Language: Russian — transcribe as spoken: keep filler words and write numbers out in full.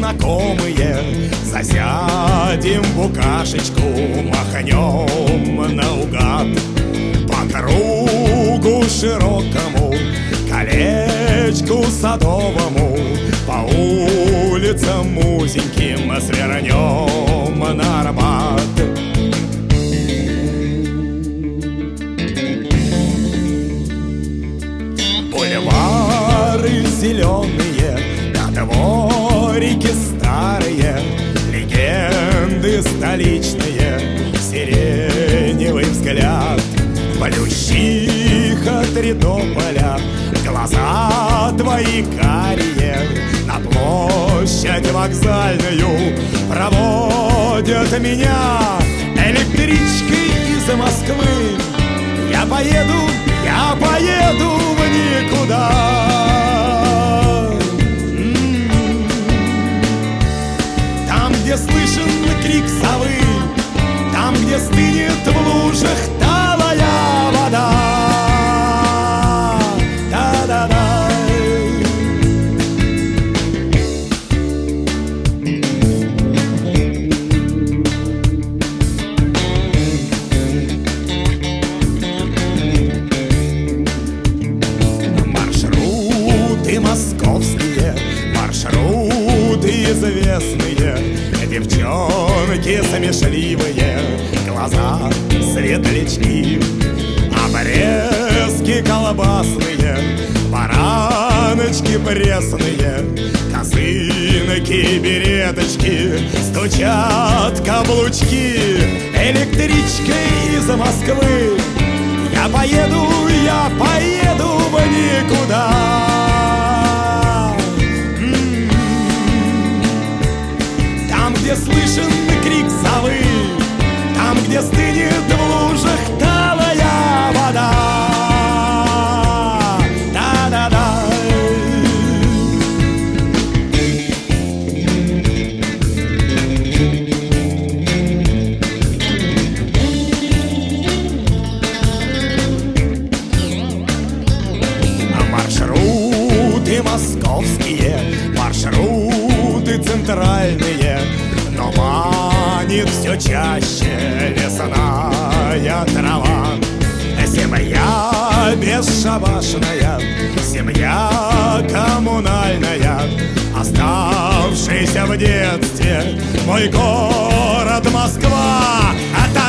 знакомые, засядем в букашечку, махнем наугад по кругу широкому, колечку садовому, по улицам узеньким свернем на Арбат. Бульвары зеленые, да дворики старые, легенды столичные, сиреневый взгляд, Плющиха, три тополя, глаза твои карие, на площадь вокзальную проводят меня электричкой из Москвы. Я поеду, я поеду в никуда. М-м-м. Там, где слышен крик совы, там, где стынет в лужах талая вода. Да-да-да. Маршруты московские, маршруты известные, девчонки смешливые, глаза светлячки, обрезки колбасные, бараночки пресные, косынки, береточки, стучат каблучки. Электричкой из Москвы я поеду, я поеду в никуда. Там, где слышен крик совы, там, где стынет в лужах талая вода. Да-да-да. Маршруты московские, маршруты центральные, но манит все чаще лесная трава. Семья бесшабашная, семья коммунальная, оставшийся в детстве мой город Москва. А